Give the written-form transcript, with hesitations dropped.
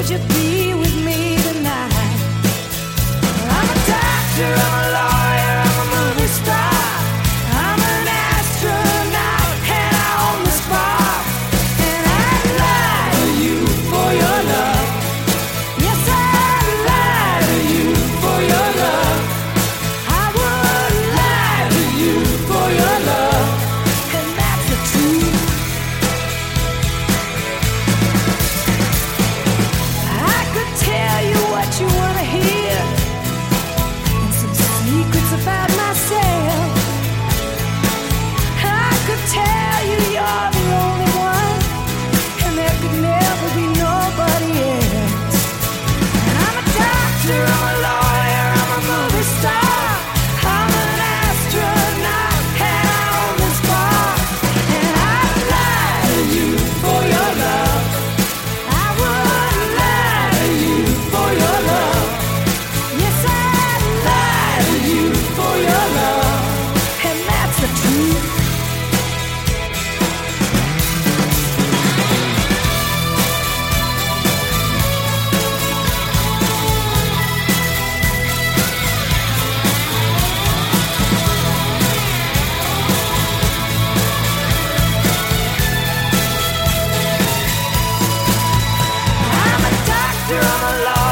Would you be with me tonight? I'm a doctor, I'm a lawyer, I'm a movie star. I'm an astronaut and I own the spark. And I'd lie to you for your love. Yes, I'd lie to you for your love. I would lie to you for your love. And that's the truth. I could tell you what you want to hear, and some secrets about myself. I could tell you you're the only one, and there could never be nobody else. And I'm a doctor, I'm a lawyer, I'm a movie star. I'm an astronaut and I own this bar. And I'd lie to you for your love. I would lie to you for your love. Yes, I'd lie to you for your love. And that's the truth. I'm a doctor, I'm a lawyer.